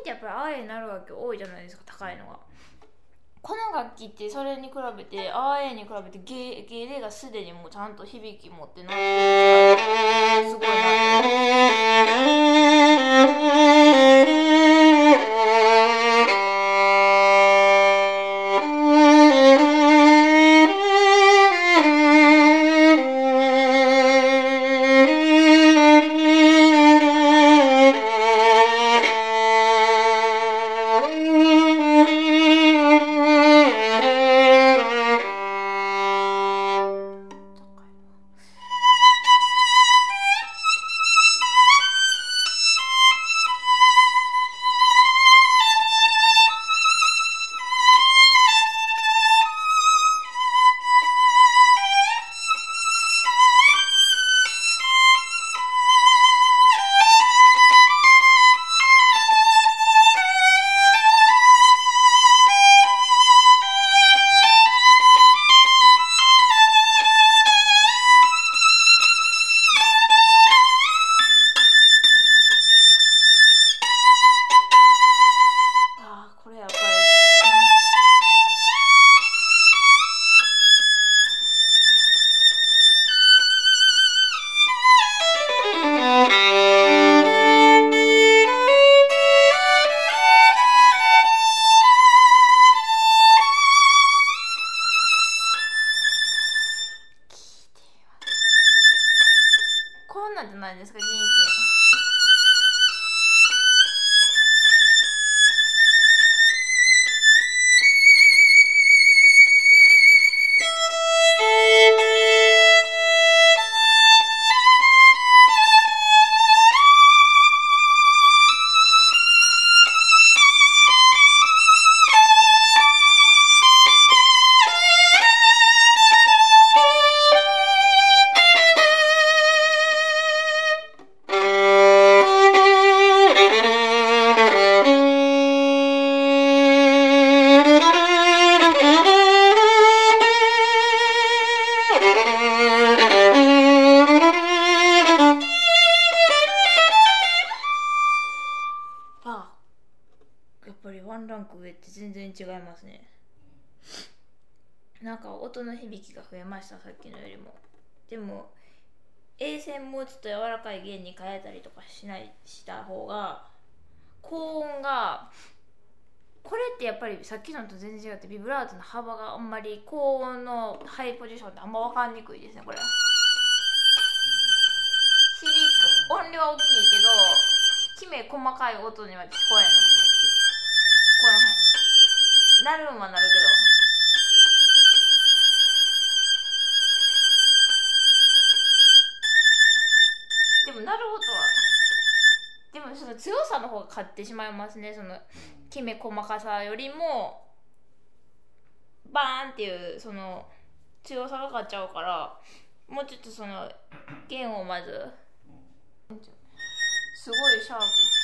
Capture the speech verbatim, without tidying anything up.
ってやっぱりあーえになる楽器多いじゃないですか、高いのが。この楽器ってそれに比べてあーえに比べてゲゲレがすでにもうちゃんと響き持ってなってる、すごいなってこんなんじゃないですか、元気。やっぱりワンランク上って全然違いますね。なんか音の響きが増えました、さっきのよりも。でも A 線もうちょっと柔らかい弦に変えたりとかしないした方が高音が、これってやっぱりさっきのと全然違って、ビブラートの幅があんまり高音のハイポジションってあんま分かんにくいですね。これ響く音量は大きいけどきめ細かい音には聞こえんの。この辺なるんはなるけど、でもなる音は、でもその強さの方が勝ってしまいますね。そのきめ細かさよりもバーンっていうその強さが勝っちゃうから、もうちょっとその弦をまずすごいシャープ。